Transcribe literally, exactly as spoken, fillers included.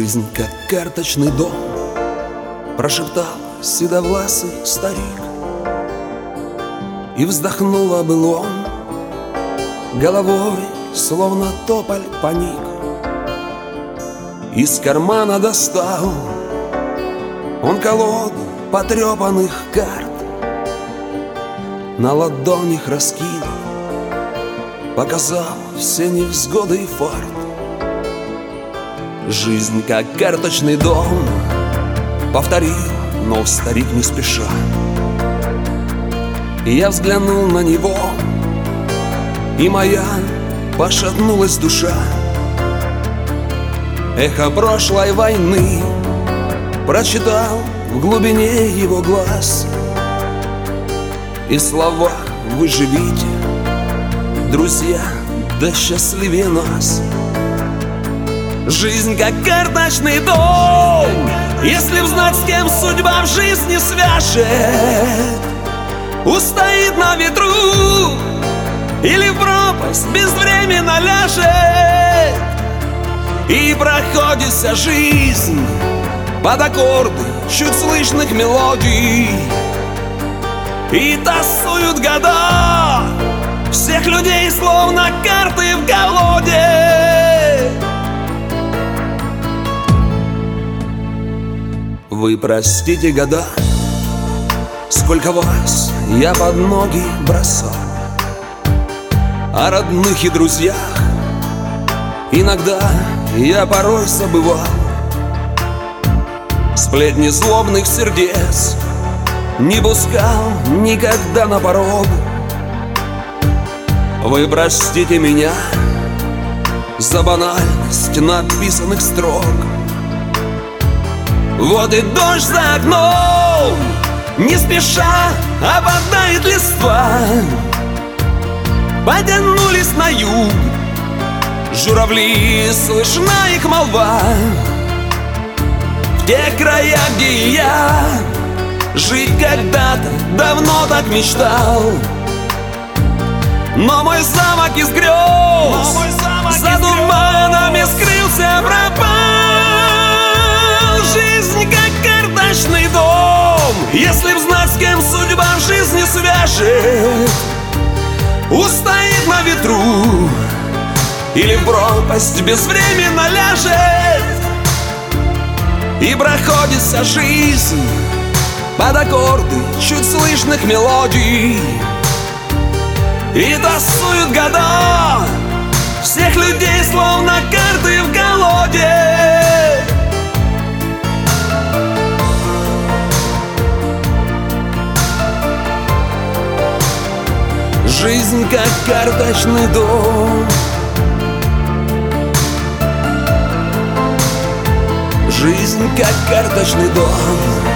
Жизнь, как карточный дом, прошептал седовласый старик. И вздохнул о былом, головой, словно тополь, поник. Из кармана достал он колоду потрепанных карт, на ладонях раскинул, показал все невзгоды и фарт. Жизнь, как карточный дом, повторил, но старик не спеша. И я взглянул на него, и моя пошатнулась душа. Эхо прошлой войны прочитал в глубине его глаз. И слова «Вы живите, друзья, да счастливее нас». Жизнь, как карточный дом, если б знать, с кем судьба в жизни свяжет, устоит на ветру или в пропасть безвременно ляжет. И проходит вся жизнь под аккорды чуть слышных мелодий, и тасуют года всех людей, словно карты в колоде. Вы простите года, сколько вас я под ноги бросал, о родных и друзьях иногда я порой забывал. Сплетни злобных сердец не пускал никогда на порог. Вы простите меня за банальность написанных строк. Вот и дождь за окном, не спеша опадает листва. Потянулись на юг журавли, слышна их молва. В тех краях, где я жить когда-то давно так мечтал, но мой замок из грез за туманами скрылся, пропал. Жизнь, как карточный дом, если б знать, с кем судьба в жизни свяжет, устоит на ветру или в пропасть безвременно ляжет. И проходит вся жизнь под аккорды чуть слышных мелодий, и тасуют года всех людей, словно карты в колоде. Жизнь, как карточный дом, жизнь, как карточный дом.